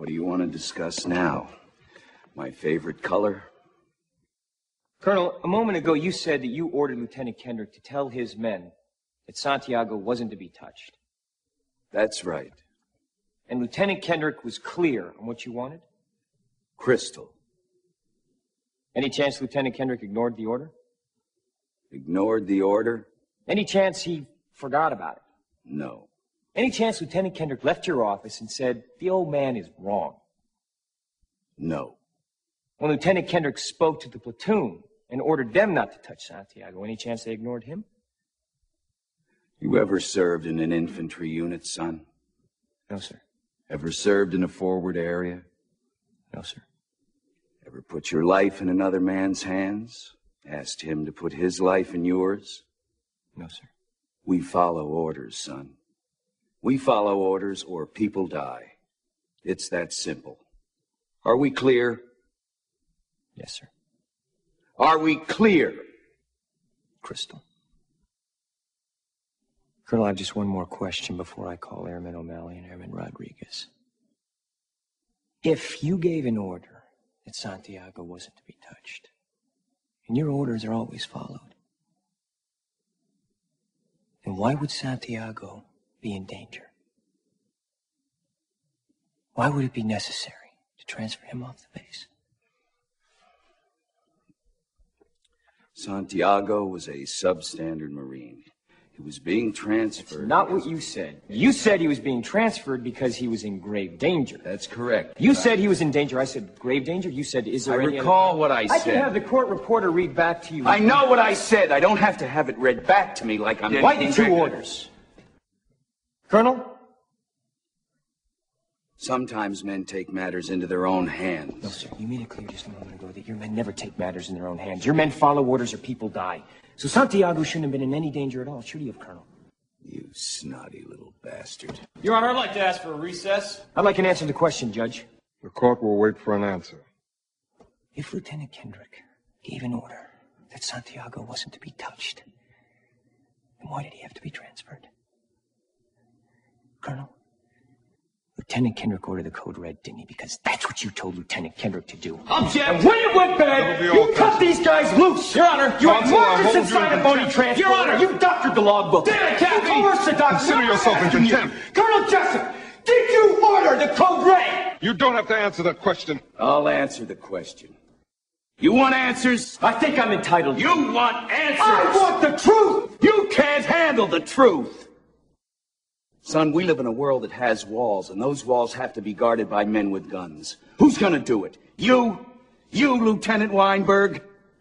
What do you want to discuss now? My favorite color? Colonel, a moment ago you said that you ordered Lieutenant Kendrick to tell his men that Santiago wasn't to be touched. That's right. And Lieutenant Kendrick was clear on what you wanted? Crystal. Any chance Lieutenant Kendrick ignored the order? Ignored the order? Any chance he forgot about it? No. Any chance Lieutenant Kendrick left your office and said, the old man is wrong? No. When Lieutenant Kendrick spoke to the platoon and ordered them not to touch Santiago, any chance they ignored him? You ever served in an infantry unit, son? No, sir. Ever served in a forward area? No, sir. Ever put your life in another man's hands? Asked him to put his life in yours? No, sir. We follow orders, son. We follow orders or people die. It's that simple. Are we clear? Yes, sir. Are we clear? Crystal. Colonel, I have just one more question before I call Airman O'Malley and Airman Rodriguez. If you gave an order that Santiago wasn't to be touched, and your orders are always followed, then why would Santiago be in danger? Why would it be necessary to transfer him off the base? Santiago was a substandard Marine. He was being transferred. That's not what you said. You said he was being transferred because he was in grave danger. That's correct. You said he was in danger. I said grave danger. You said, is there any... I recall what I said. I can have the court reporter read back to you. I know what I said. I don't have to have it read back to me like I'm... Why did you orders? Colonel? Sometimes men take matters into their own hands. No, sir. You made it clear just a moment ago that your men never take matters in their own hands. Your men follow orders or people die. So Santiago shouldn't have been in any danger at all, should he have, Colonel? You snotty little bastard. Your Honor, I'd like to ask for a recess. I'd like an answer to the question, Judge. The court will wait for an answer. If Lieutenant Kendrick gave an order that Santiago wasn't to be touched, then why did he have to be transferred? Colonel? Lieutenant Kendrick ordered the code red, didn't he? Because that's what you told Lieutenant Kendrick to do. Object! And when it went bad, you cut these guys loose! Your Honor, you had Marcus inside a phony transport. Your Honor, you doctored the logbook. Damn it, Captain! You coerced the doctor. Consider yourself in contempt. Colonel Jessup, did you order the code red? You don't have to answer that question. I'll answer the question. You want answers? I think I'm entitled. You want answers? I want the truth! You can't handle the truth! Son, we live in a world that has walls, and those walls have to be guarded by men with guns. Who's gonna do it? You? You, Lieutenant Weinberg?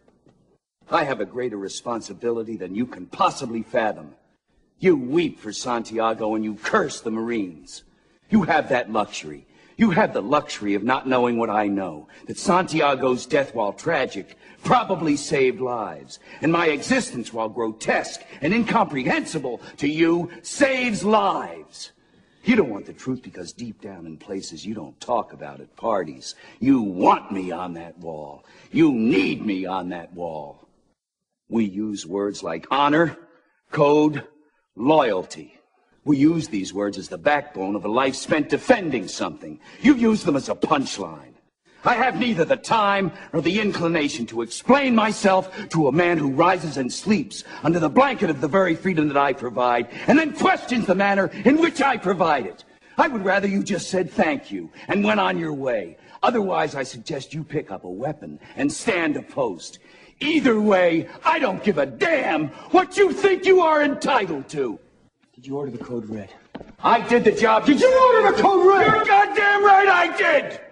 I have a greater responsibility than you can possibly fathom. You weep for Santiago and you curse the Marines. You have that luxury. You have the luxury of not knowing what I know, that Santiago's death, while tragic, probably saved lives, and my existence, while grotesque and incomprehensible to you, saves lives. You don't want the truth because deep down in places you don't talk about at parties, you want me on that wall. You need me on that wall. We use words like honor, code, loyalty. We use these words as the backbone of a life spent defending something. You use them as a punchline. I have neither the time nor the inclination to explain myself to a man who rises and sleeps under the blanket of the very freedom that I provide, and then questions the manner in which I provide it. I would rather you just said thank you and went on your way. Otherwise, I suggest you pick up a weapon and stand a post. Either way, I don't give a damn what you think you are entitled to. Did you order the code red? I did the job. Did you order the code red? You're goddamn right I did!